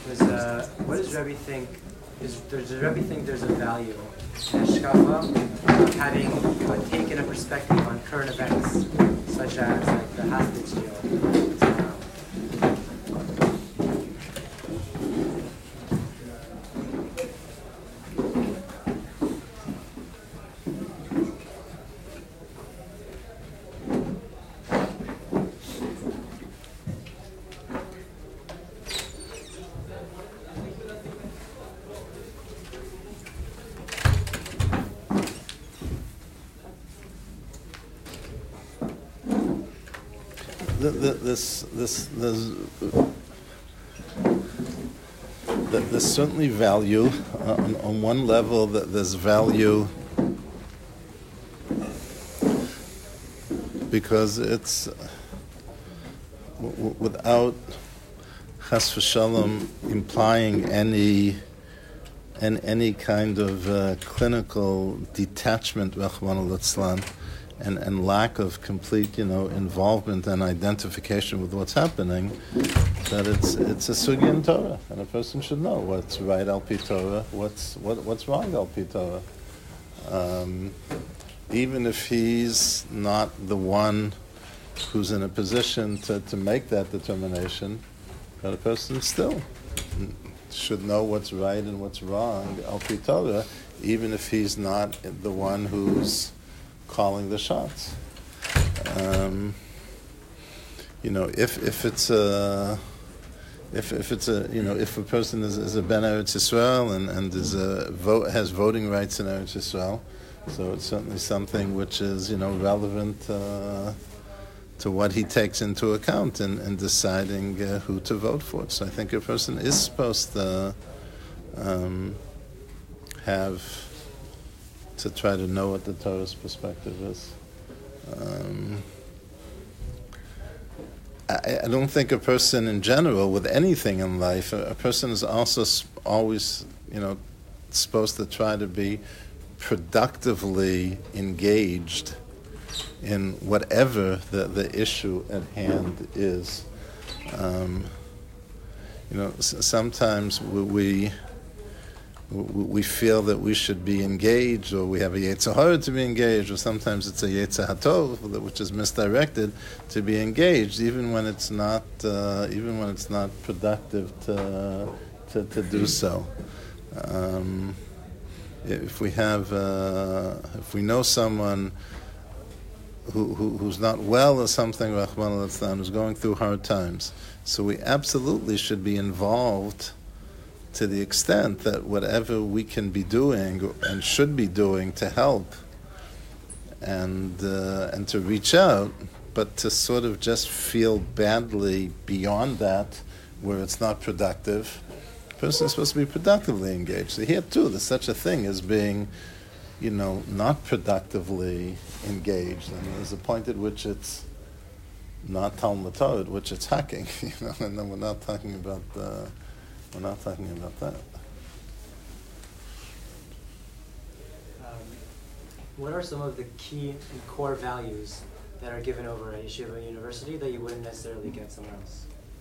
What does Rebbe think? Does Rebbe think there's a value in Hashkafa of having taken a perspective on current events, such as like the hostage deal? There's certainly value on one level. That there's value because it's without chas v'shalom implying any kind of clinical detachment, Rachmana litzlan, and lack of complete, involvement and identification with what's happening, that it's a sugya in Torah, and a person should know what's right al pi Torah, what's wrong al pi Torah. Even if he's not the one who's in a position to make that determination, but a person still should know what's right and what's wrong al pi Torah, even if he's not the one who's calling the shots. If a person is a Ben Eretz Yisrael and has voting rights in Eretz Yisrael, so it's certainly something which is relevant to what he takes into account in deciding who to vote for. So I think a person is supposed to have to try to know what the Torah's perspective is. I don't think a person in general, with anything in life, a person is also always, supposed to try to be productively engaged in whatever the issue at hand is. Sometimes we feel that we should be engaged, or we have a Yetzer Hara to be engaged, or sometimes it's a Yetzer Hatov, which is misdirected, to be engaged, even when it's not productive to do so. If we know someone who's not well or something, Rachmana litzlan, who's going through hard times, so we absolutely should be involved to the extent that whatever we can be doing and should be doing to help and to reach out, but to sort of just feel badly beyond that, where it's not productive, the person is supposed to be productively engaged. So here too, there's such a thing as being, not productively engaged. And there's a point at which it's not Talmud Torah, at which it's hacking, and then we're not talking about that. What are some of the key and core values that are given over at Yeshiva University that you wouldn't necessarily get somewhere else?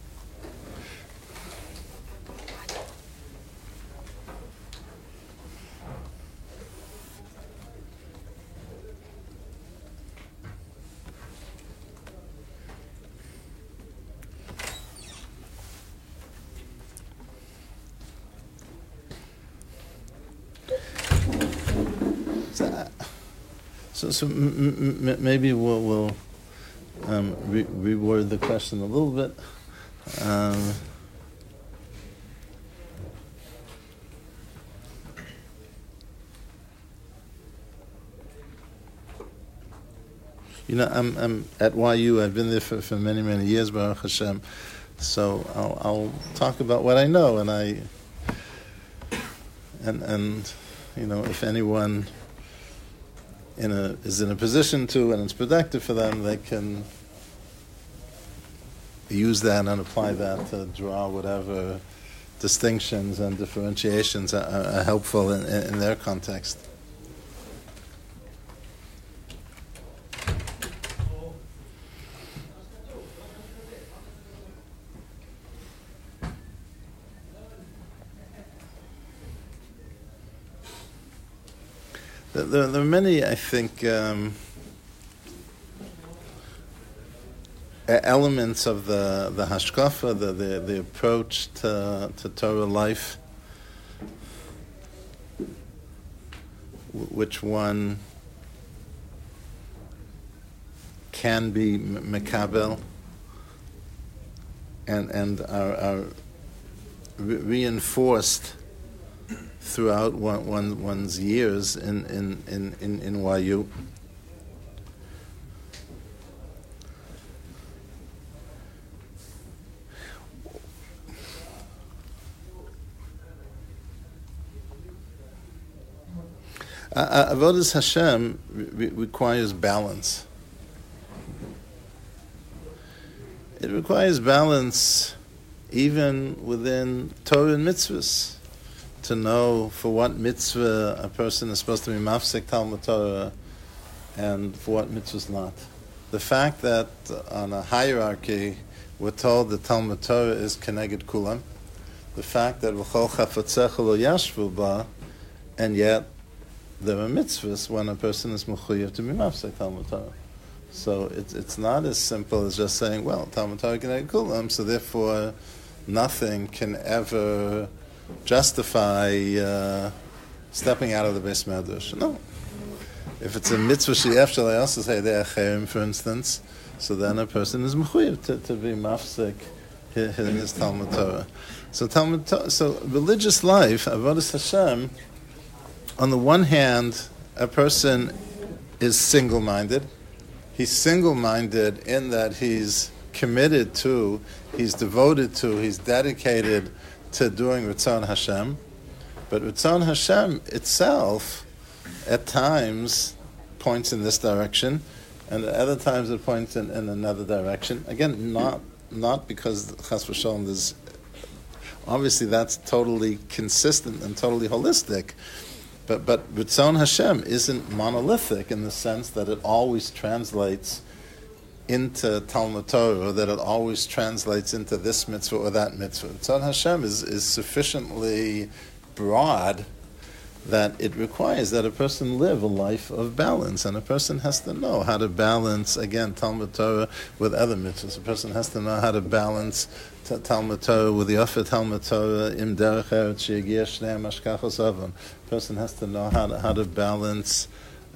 So maybe we'll reword the question a little bit. I'm at YU. I've been there for many, many years, Baruch Hashem. So I'll talk about what I know, and if anyone is in a position to, and it's productive for them, they can use that and apply that to draw whatever distinctions and differentiations are helpful in their context. There are many, I think, elements of the hashkafa, the approach to Torah life, which one can be mekabel and are reinforced throughout one's years in YU. Avodas Hashem requires balance. It requires balance even within Torah and mitzvahs, to know for what mitzvah a person is supposed to be mafsek Talmud Torah and for what mitzvahs not. The fact that on a hierarchy we're told that Talmud Torah is keneged kulam, the fact that v'chol chafatzecha lo yashvu ba, and yet there are mitzvahs when a person is mechuyev to be mafsek Talmud Torah. So it's not as simple as just saying, well, Talmud Torah keneged kulam, so therefore nothing can ever justify stepping out of the Beis Medrash. No. If it's a mitzvah she'ef shalei also say de'acherim, for instance, so then a person is mechuyev to be mafsek his Talmud Torah. So religious life, avodas Hashem, on the one hand, a person is single-minded. He's single-minded in that he's committed to, he's devoted to, he's dedicated to doing Ritzon Hashem. But Ritzon Hashem itself, at times, points in this direction, and at other times it points in another direction. Again, not because Chas v'Shalom is, obviously that's totally consistent and totally holistic. But Ritzon Hashem isn't monolithic in the sense that it always translates into Talmud Torah, or that it always translates into this mitzvah or that mitzvah. Ritzon Hashem is sufficiently broad that it requires that a person live a life of balance, and a person has to know how to balance, again, Talmud Torah with other mitzvahs. A person has to know how to balance Talmud Torah with the Yafet Talmud Torah im derech eretz she'yagia shnei mashkachos avon. A person has to know how to balance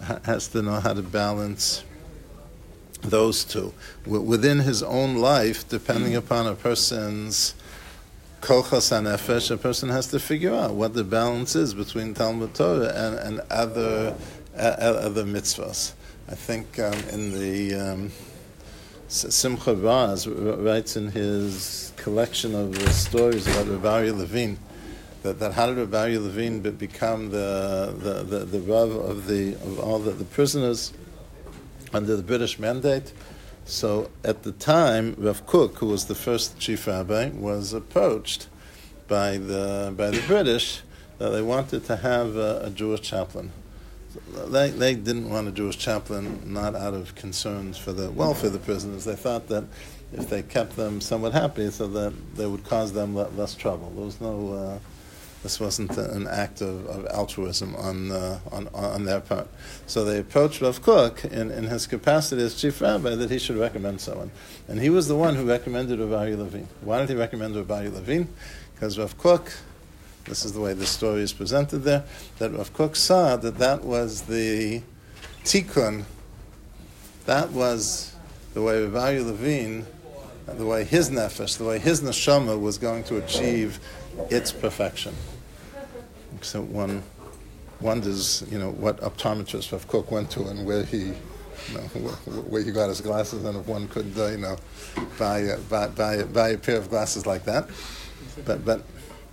those two within his own life, depending upon a person's kochas hanefesh. A person has to figure out what the balance is between Talmud Torah and other mitzvahs. I think in the Simcha Raz writes in his collection of stories about Reb Aryeh Levine that how did Reb Aryeh Levine become the Rav of all the prisoners under the British mandate. So at the time, Rav Kook, who was the first chief rabbi, was approached by the British that they wanted to have a Jewish chaplain. They didn't want a Jewish chaplain, not out of concerns for the welfare of the prisoners. They thought that if they kept them somewhat happy, so that they would cause them less trouble. There was no. This wasn't an act of altruism on their part. So they approached Rav Kook in his capacity as chief rabbi that he should recommend someone. And he was the one who recommended Reb Aryeh Levine. Why did he recommend Reb Aryeh Levine? Because Rav Kook, this is the way the story is presented there, that Rav Kook saw that was the tikkun, that was the way Reb Aryeh Levine, the way his nefesh, the way his neshama was going to achieve its perfection. So one wonders, what optometrist Rav Kook went to and where he, where he got his glasses, and if one could, buy a pair of glasses like that. But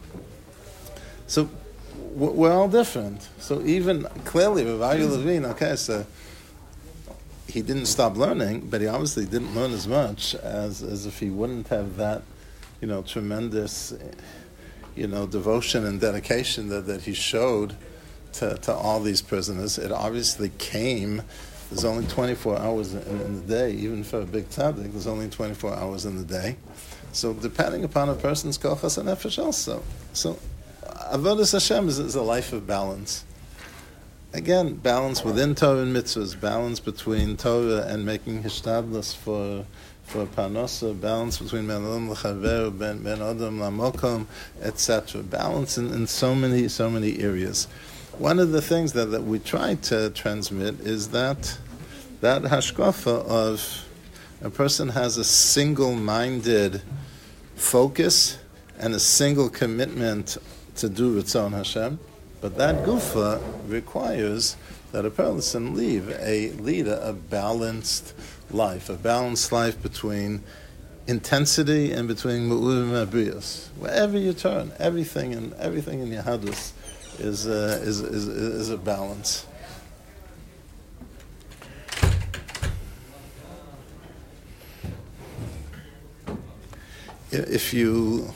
so we're all different. So even clearly, Reb Aryeh Levine, so he didn't stop learning, but he obviously didn't learn as much as if he wouldn't have that, tremendous, devotion and dedication that he showed to all these prisoners. It obviously came. There's only 24 hours in the day, even for a big tzaddik. There's only 24 hours in the day. So depending upon a person's kochas and nefesh also. So avodas Hashem is a life of balance. again, balance within Torah and mitzvahs, balance between Torah and making hishtadlus for parnasa, balance between ben adam l'chaver, ben adam l'mokom, etc. Balance in so many areas. One of the things that we try to transmit is that hashkafa of a person has a single-minded focus and a single commitment to do Ritzon Hashem, but that gufa requires that a person lead a balanced life between intensity and between mu'urim abriyos. Wherever you turn, everything in Yahadus is a balance. If you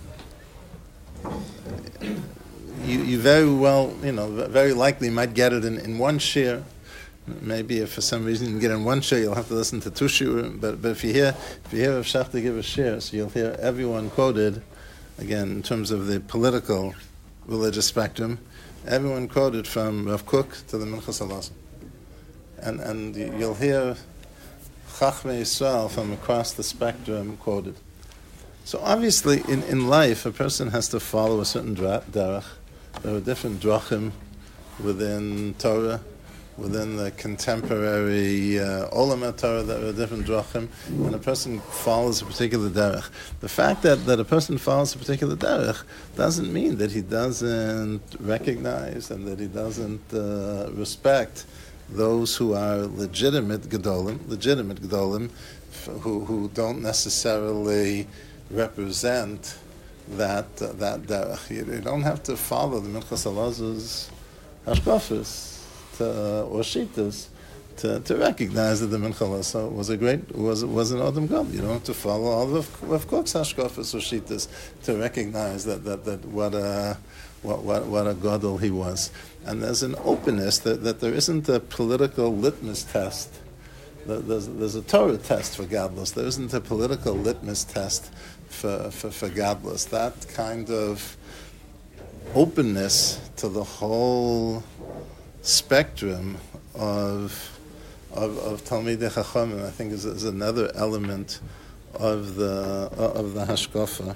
very well, very likely might get it in one share. Maybe if for some reason you get in one share, you'll have to listen to two shiurim. But if you hear Rav Schachter give a share, so you'll hear everyone quoted, again, in terms of the political religious spectrum, everyone quoted from Rav Kook to the Minchas Halazim. And you'll hear Chachmei Yisrael from across the spectrum quoted. So obviously, in life, a person has to follow a certain derech. There are different drachim within Torah, within the contemporary Olam HaTorah. There are different drachim, and a person follows a particular derech. The fact that a person follows a particular derech doesn't mean that he doesn't recognize and that he doesn't respect those who are legitimate gedolim, who don't necessarily represent that derech. You don't have to follow the Minchas Elazar's hashkafas or shitas to recognize that the Minchas Elazar was an Adam Gadol. You don't have to follow all of Rav Kook's hashkafas or shitas to recognize that what a Gadol he was. And there's an openness that there isn't a political litmus test. There's a Torah test for Gadlus. There isn't a political litmus test for Gadlus. That kind of openness to the whole spectrum of Talmidei Chachamim, I think, is another element of the hashkafa.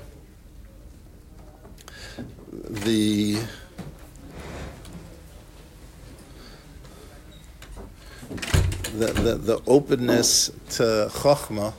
The openness to Chochmah.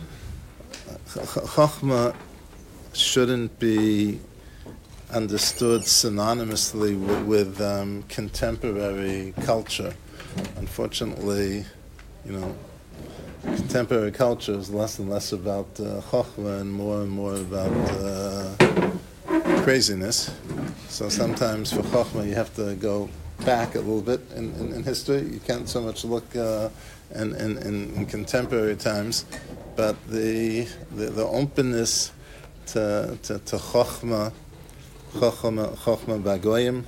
Chochmah shouldn't be understood synonymously with contemporary culture. Unfortunately, contemporary culture is less and less about Chochmah and more about craziness. So sometimes for Chochmah you have to go back a little bit in history. You can't so much look in contemporary times, but the openness to Chochmah Bagoyim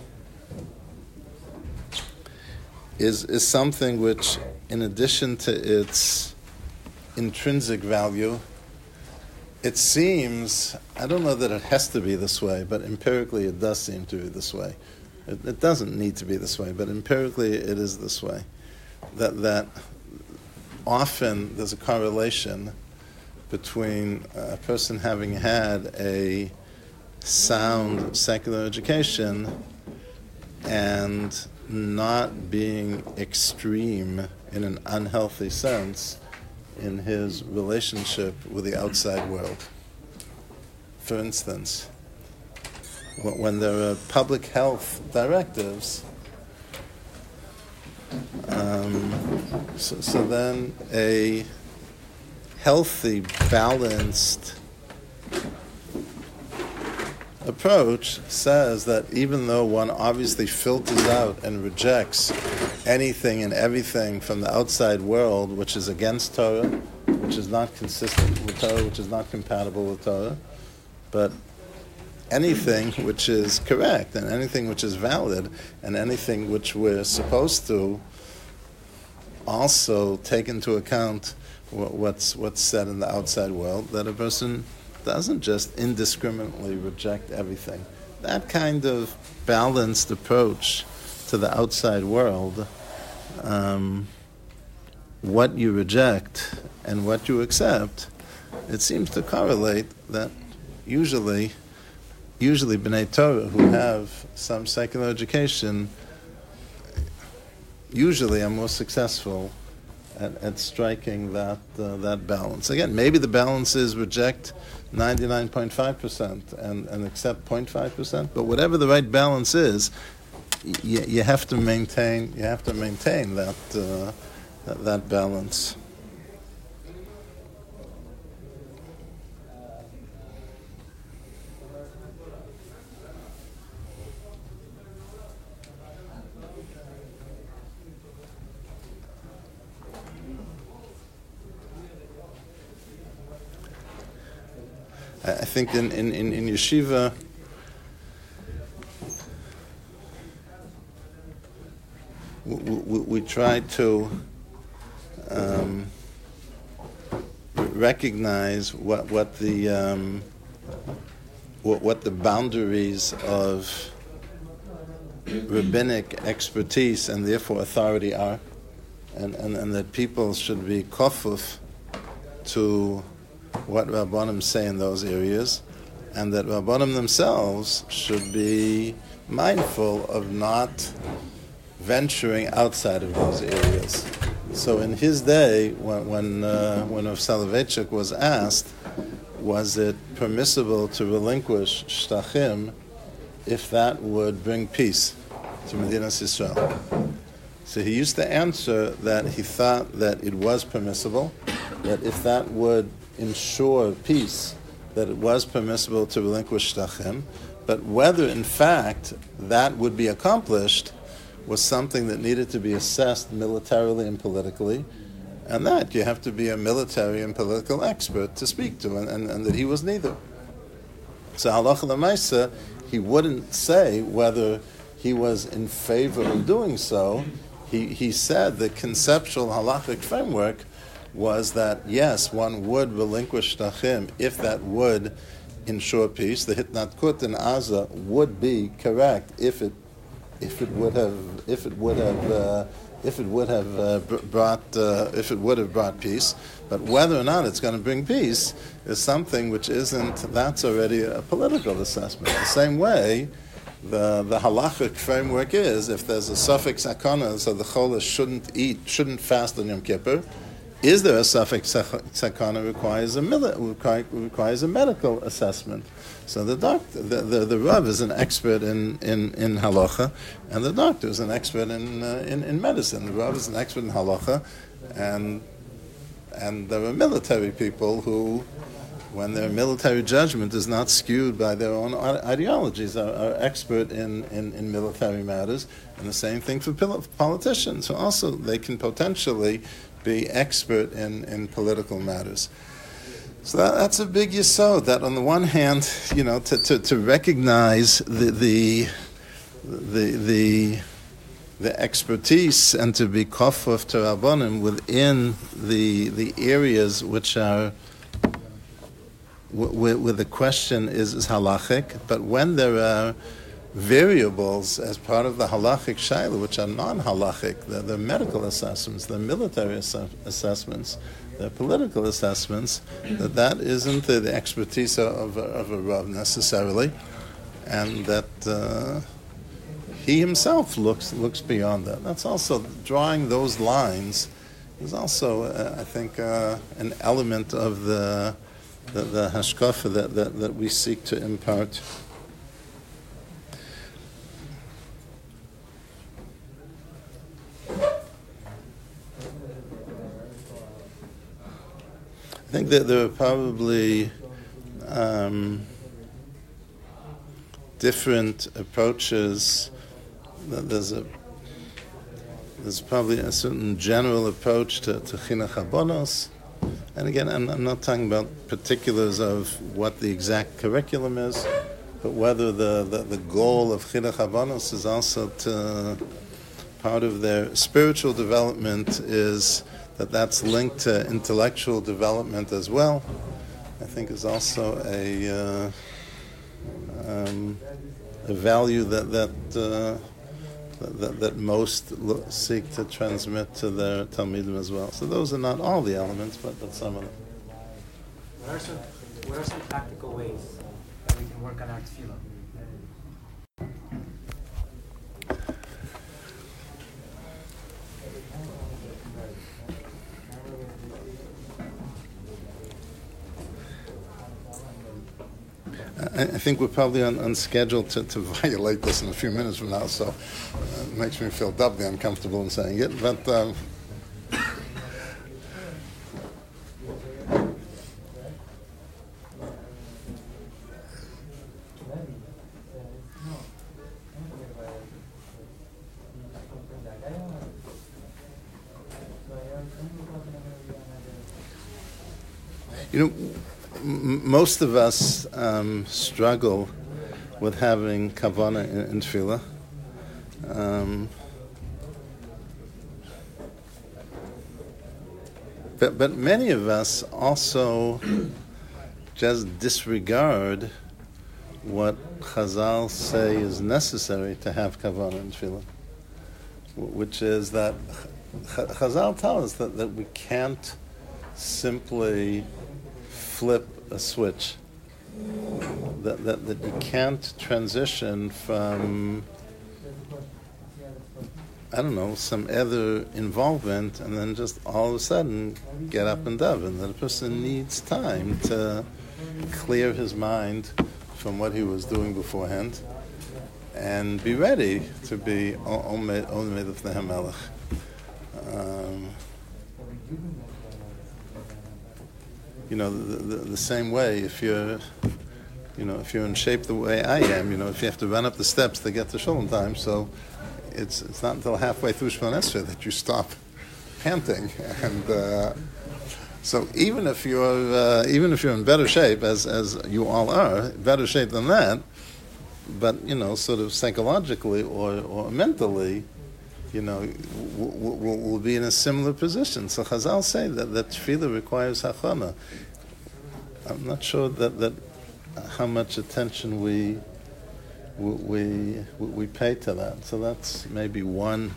is something which, in addition to its intrinsic value, it seems, I don't know that it has to be this way, but empirically it does seem to be this way. It doesn't need to be this way, but empirically it is this way. That often there's a correlation between a person having had a sound secular education and not being extreme in an unhealthy sense in his relationship with the outside world. For instance, when there are public health directives, so then a healthy, balanced approach says that even though one obviously filters out and rejects anything and everything from the outside world which is against Torah, which is not consistent with Torah, which is not compatible with Torah, but anything which is correct and anything which is valid and anything which we're supposed to also take into account what's said in the outside world, that a person doesn't just indiscriminately reject everything. That kind of balanced approach to the outside world, what you reject and what you accept, it seems to correlate that usually B'nai Torah who have some secular education usually are more successful at striking that balance. Again, maybe the balance is reject 99.5% and accept 0.5%, but whatever the right balance is, you have to maintain that balance. I think in yeshiva, we try to recognize what the boundaries of rabbinic expertise and therefore authority are, and that people should be kofuf to what Rabbanim say in those areas, and that Rabbanim themselves should be mindful of not venturing outside of those areas. So in his day, when Rav Soloveitchik was asked, was it permissible to relinquish shtachim if that would bring peace to Medinas Yisrael? So he used to answer that he thought that it was permissible, that if that would ensure peace, that it was permissible to relinquish shtachim, but whether in fact that would be accomplished was something that needed to be assessed militarily and politically, and that you have to be a military and political expert to speak to, and that he was neither. So halacha l'maisa, he wouldn't say whether he was in favor of doing so. He said the conceptual halachic framework was that, yes, one would relinquish shtachim if that would ensure peace. The hitnatkut in Gaza would be correct if it would have brought peace. But whether or not it's going to bring peace is something which isn't. That's already a political assessment. The same way, the halachic framework is if there's a suffix sakana, so the cholah shouldn't fast on Yom Kippur. Is there a suffix sakana requires a medical assessment. So the doctor, the Rav is an expert in halacha, and the doctor is an expert in medicine. The Rav is an expert in halacha, and there are military people who, when their military judgment is not skewed by their own ideologies, are expert in military matters. And the same thing for politicians. So also they can potentially be expert in political matters. So that's a big yesod, that on the one hand, to recognize the expertise and to be kofuf to Rabbanim within the areas which are where the question is halachic, but when there are variables as part of the halachic shaila which are non-halachic, the medical assessments, the military assessments, the political assessments, that isn't the expertise of a Rav necessarily, and that he himself looks beyond that. That's also, drawing those lines is also, I think, an element of the hashkafa that we seek to impart. I think that there are probably different approaches. There's probably a certain general approach to chinuch habonos, and again, I'm not talking about particulars of what the exact curriculum is, but whether the goal of chinuch habonos is also to part of their spiritual development is that's linked to intellectual development as well. I think is also a value that that most seek to transmit to their Talmidim as well. So those are not all the elements, but some of them. What are some practical ways that we can work on our tefillah? I think we're probably on schedule to violate this in a few minutes from now, so it makes me feel doubly uncomfortable in saying it. But most of us struggle with having kavanah in tefillah. But many of us also just disregard what Chazal say is necessary to have kavanah in tefillah, which is that Chazal tell us that we can't simply flip a switch, that you can't transition from, I don't know, some other involvement and then just all of a sudden get up and daven. That a person needs time to clear his mind from what he was doing beforehand and be ready to be Omed Lefnei HaMelech. The same way, if you're in shape the way I am, if you have to run up the steps to get to Shalom time, so it's not until halfway through Shemona Esrei that you stop panting. And so even if you're in better shape, as you all are, better shape than that, but sort of psychologically or mentally, we'll be in a similar position. So Chazal say that tefillah requires hachana. I'm not sure that how much attention we pay to that. So that's maybe one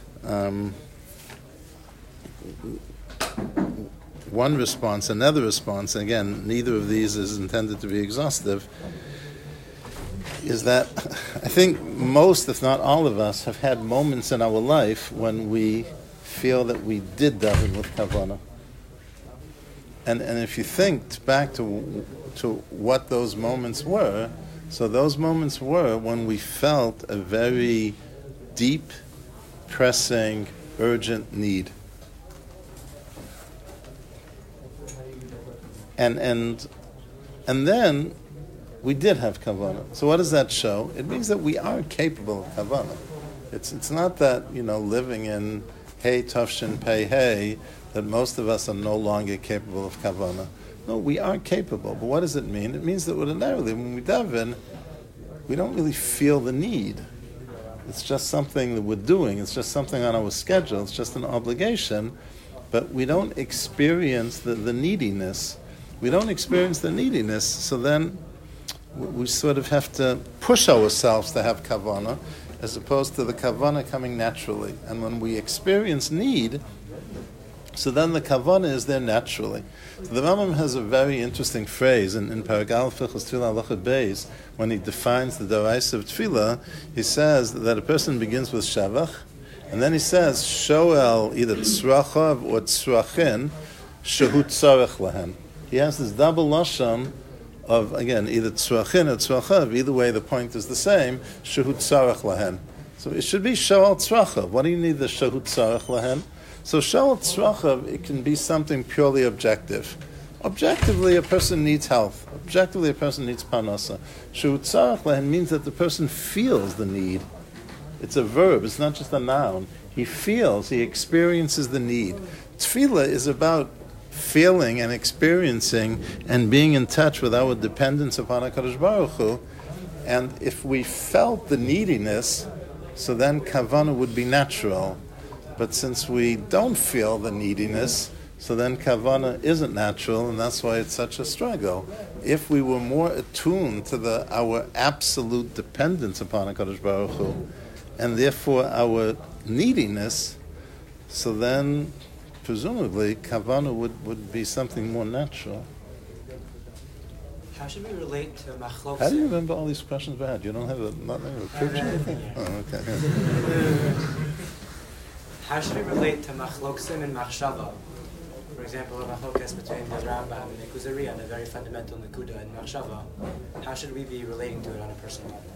response. Another response, again, neither of these is intended to be exhaustive, is that I think most, if not all of us, have had moments in our life when we feel that we did daven with kavanah. And if you think back to what those moments were, so those moments were when we felt a very deep, pressing, urgent need. And then we did have kavanah. So what does that show? It means that we are capable of kavanah. It's not that, living in Hey Tafshin Pei Hey, that most of us are no longer capable of kavanah. No, we are capable. But what does it mean? It means that ordinarily when we daven, we don't really feel the need. It's just something that we're doing. It's just something on our schedule. It's just an obligation. But we don't experience the neediness. We don't experience the neediness, so then we sort of have to push ourselves to have kavanah, as opposed to the kavanah coming naturally. And when we experience need, so then the kavanah is there naturally. So the Rambam has a very interesting phrase in Paragal Fichos Tefillah Halachah Beis, when he defines the Doraisa of Tefillah. He says that a person begins with Shavach, and then he says, Shoel either tzrachav or tzrachin, shehu tzarech lahen. He has this double lashon of, again, either tzrachin or tzrachav. Either way, the point is the same, shehu tzarech lahen. So it should be shoel tzrachav. What do you need the shehu tzarech lahen? So shoel tzrachav, it can be something purely objective. Objectively, a person needs health. Objectively, a person needs parnasa. Shehu tzarech lahen means that the person feels the need. It's a verb. It's not just a noun. He feels, he experiences the need. Tefillah is about feeling and experiencing and being in touch with our dependence upon HaKadosh Baruch Hu. And if we felt the neediness, so then kavanah would be natural. But since we don't feel the neediness, so then kavanah isn't natural, and that's why it's such a struggle. If we were more attuned to our absolute dependence upon HaKadosh Baruch Hu, and therefore our neediness, so then presumably kavana would be something more natural. How should we relate to machloksim? How do you remember all these questions bad? You don't have nothing of a picture? Oh, okay. How should we relate to machloksim and machshava? For example, a machlokes between the Rambam and the Kuzari on a very fundamental nakuda in machshava. How should we be relating to it on a personal level?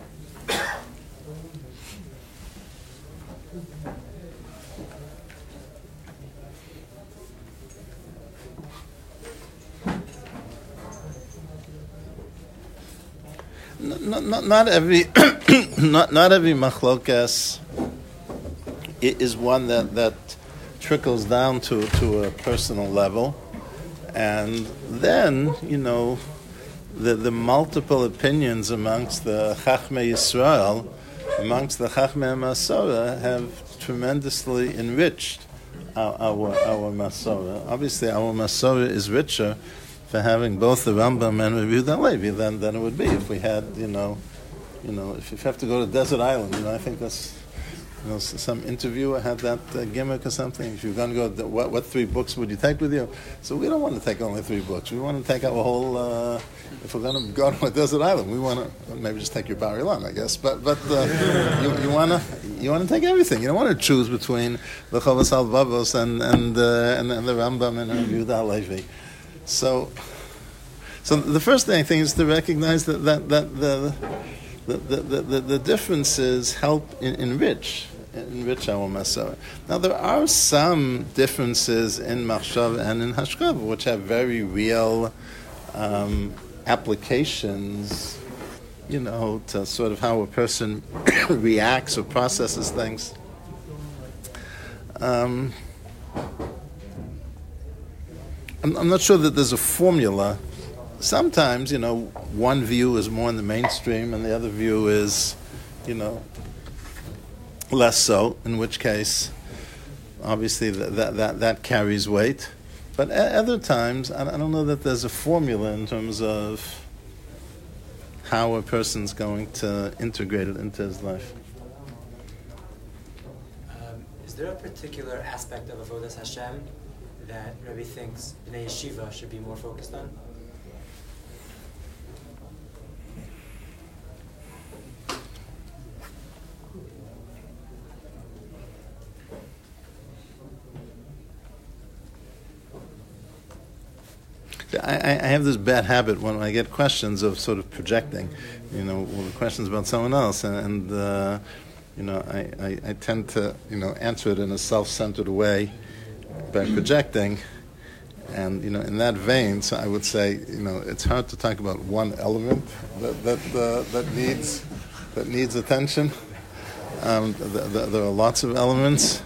Not every not every machlokas is one that trickles down to a personal level, and then the multiple opinions amongst the Chachmei Yisrael, amongst the Chachmei Masorah, have tremendously enriched our Masorah. Obviously, our Masorah is richer for having both the Rambam and Rabbi Yehuda Halevi than it would be if we had, if you have to go to Desert Island. I think that's, some interviewer had that gimmick or something. If you're going to go, what 3 books would you take with you? So we don't want to take only 3 books. We want to take our whole. If we're going to go to a desert island, we want to maybe just take your Bar Ilan, I guess. But you want to take everything. You don't want to choose between the Chovos HaLevavos and the Rambam and Rabbi Yehuda Halevi. So the first thing I think is to recognize that the differences help enrich our Masorah. Now there are some differences in Machshav and in Hashkav which have very real applications, to sort of how a person reacts or processes things. I'm not sure that there's a formula. Sometimes, one view is more in the mainstream and the other view is, less so, in which case, obviously, that carries weight. But at other times, I don't know that there's a formula in terms of how a person's going to integrate it into his life. Is there a particular aspect of Avodas Hashem that Rabbi thinks Bnei Yeshiva should be more focused on? I have this bad habit when I get questions of sort of projecting, questions about someone else, and I tend to, answer it in a self-centered way by projecting, and in that vein, so I would say, it's hard to talk about one element that needs attention. There are lots of elements.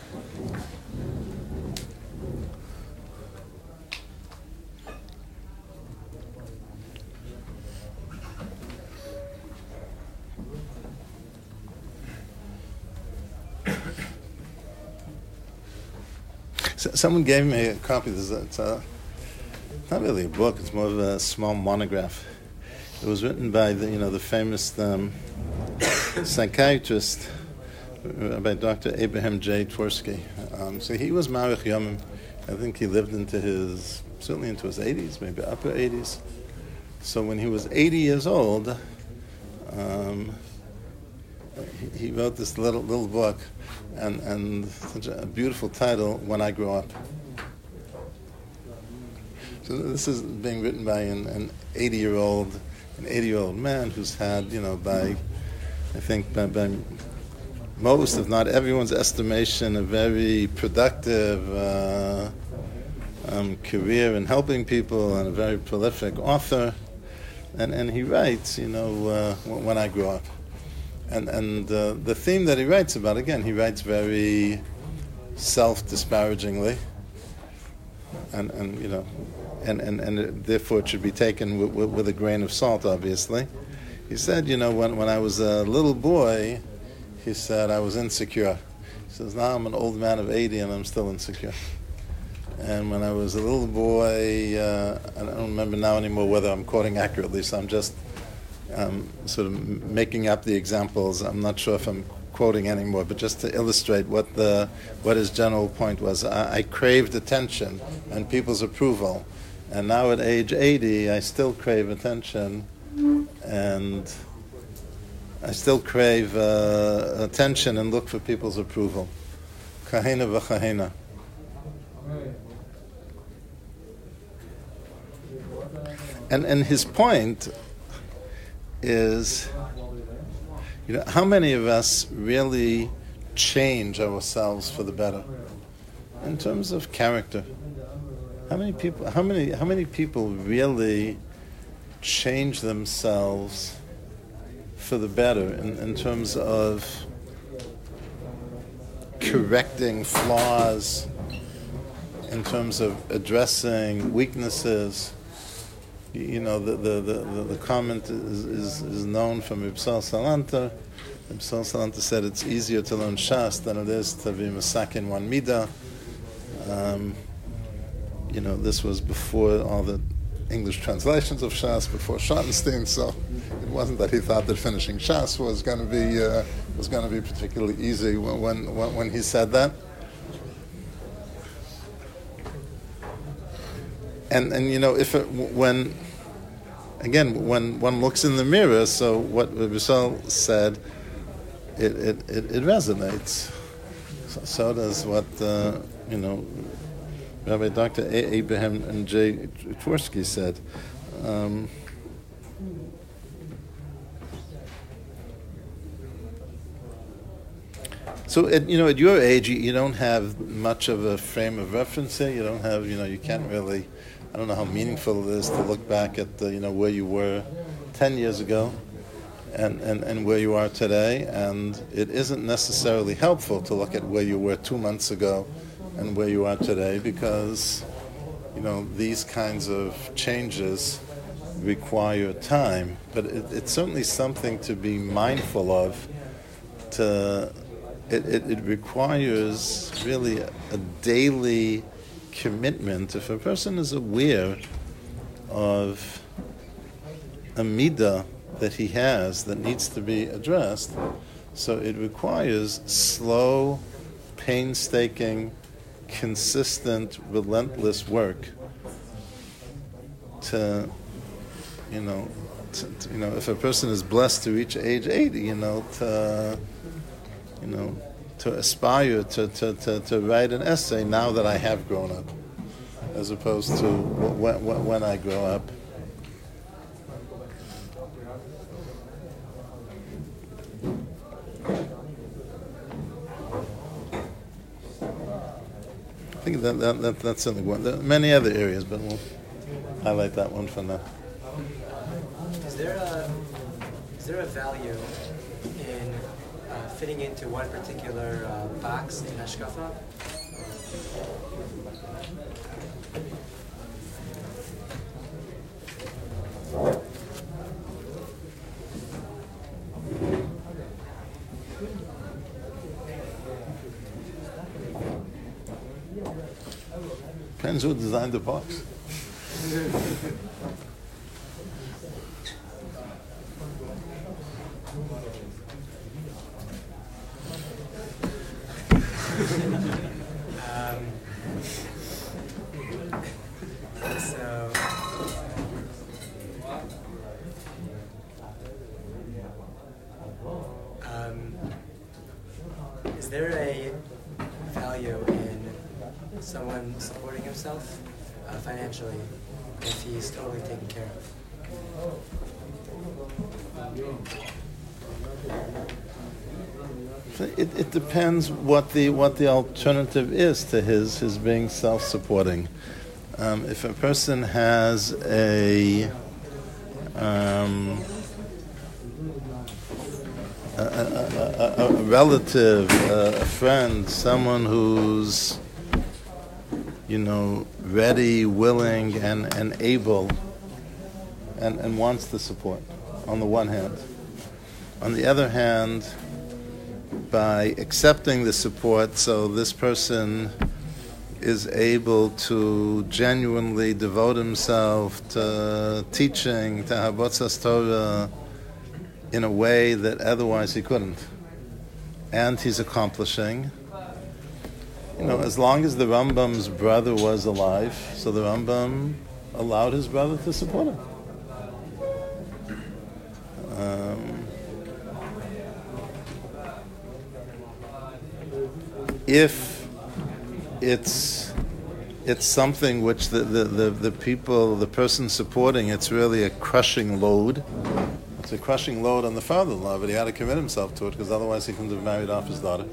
Someone gave me a copy. It's not really a book. It's more of a small monograph. It was written by the famous psychiatrist, by Dr. Abraham J. Tversky. So he was Marich Yomim. I think he lived certainly into his 80s, maybe upper 80s. So when he was 80 years old, he wrote this little book. And such a beautiful title, When I Grow Up. So this is being written by an 80-year-old man who's had, by most, if not everyone's estimation, a very productive career in helping people and a very prolific author. And he writes, When I Grow Up. And the theme that he writes about, again, he writes very self-disparagingly, and therefore it should be taken with a grain of salt, obviously. He said, when I was a little boy, he said, I was insecure. He says, now I'm an old man of 80 and I'm still insecure. And when I was a little boy, I don't remember now anymore whether I'm quoting accurately, so I'm just sort of making up the examples. I'm not sure if I'm quoting anymore, but just to illustrate what his general point was. I craved attention and people's approval, and now at age 80, I still crave attention, and I still crave attention and look for people's approval. Kahena v'chahena. And his point is, how many of us really change ourselves for the better in terms of character? How many people really change themselves for the better in terms of correcting flaws, in terms of addressing weaknesses? The comment is known from Reb Saul Salanter. Reb Saul Salanter said it's easier to learn Shas than it is to be Masak in one Midah. This was before all the English translations of Shas, before Schottenstein, so it wasn't that he thought that finishing Shas was going to be particularly easy when he said that. And when one looks in the mirror, so what Rabbi Saul said, it resonates. So does what Rabbi Dr. Abraham and J. Tversky said. So at your age, you don't have much of a frame of reference here. You don't have, you can't really. I don't know how meaningful it is to look back at where you were 10 years ago and where you are today, and it isn't necessarily helpful to look at where you were 2 months ago and where you are today, because these kinds of changes require time, but it's certainly something to be mindful of. It requires really a daily commitment. If a person is aware of a midah that he has that needs to be addressed, so it requires slow, painstaking, consistent, relentless work to if a person is blessed to reach age 80, to aspire to write an essay now that I have grown up, as opposed to when I grow up. I think that's certainly one. There are many other areas, but we'll highlight that one for now. Is there a value in fitting into one particular box in Hashkafa? Depends who designed the box. Is there a value in someone supporting himself financially if he's totally taken care of? It depends what the alternative is to his being self-supporting. If a person has a relative, a friend, someone who's ready, willing, and able, and wants the support, on the one hand. On the other hand, by accepting the support, so this person is able to genuinely devote himself to teaching, to Habotzas Torah, in a way that otherwise he couldn't. and he's accomplishing. As long as the Rambam's brother was alive, so the Rambam allowed his brother to support him. If it's something which the people, the person supporting, it's really a crushing load. It's a crushing load on the father-in-law, but he had to commit himself to it because otherwise he couldn't have married off his daughter.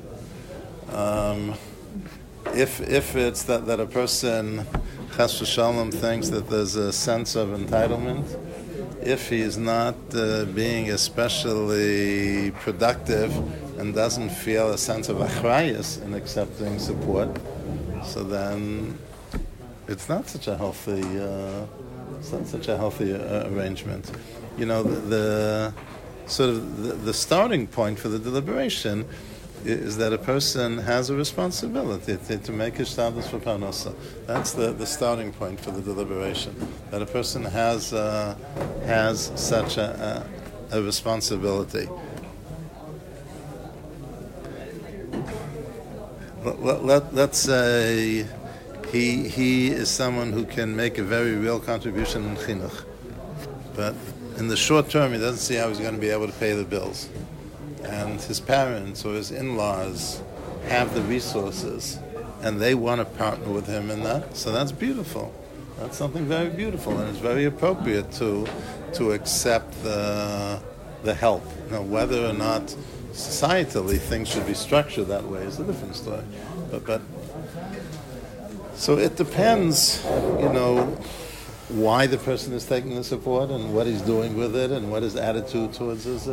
If it's that a person, chas v'shalom, thinks that there's a sense of entitlement, if he's not being especially productive and doesn't feel a sense of achrayus in accepting support, so then it's not such a healthy arrangement. The sort of the starting point for the deliberation is that a person has a responsibility to make hishtadlus for parnasa. That's the starting point for the deliberation. That a person has such a responsibility. Let's say he is someone who can make a very real contribution in chinuch, but in the short term he doesn't see how he's going to be able to pay the bills. And his parents or his in-laws have the resources, and they want to partner with him in that. So that's beautiful. That's something very beautiful, and it's very appropriate to accept the help. Whether or not societally things should be structured that way is a different story. But so it depends, why the person is taking the support and what he's doing with it and what his attitude towards it.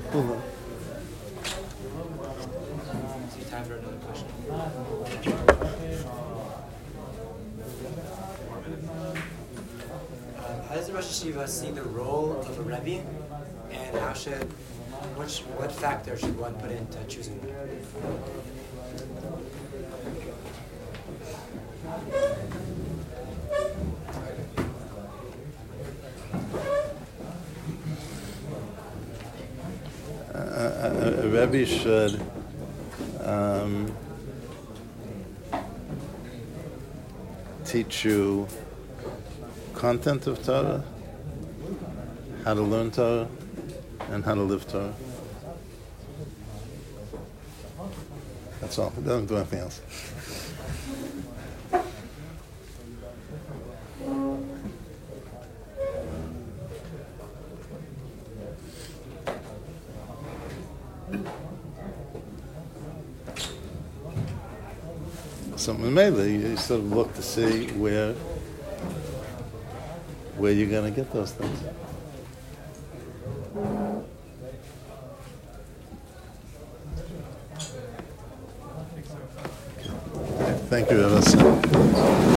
Time for another question. How does the Rosh Hashiva see the role of a Rebbe, and what factor should one put into choosing one? A Rebbe should teach you content of Torah, how to learn Torah, and how to live Torah. That's all. It doesn't do anything else. So mainly you sort of look to see where you're going to get those things. Thank you, Ravasa.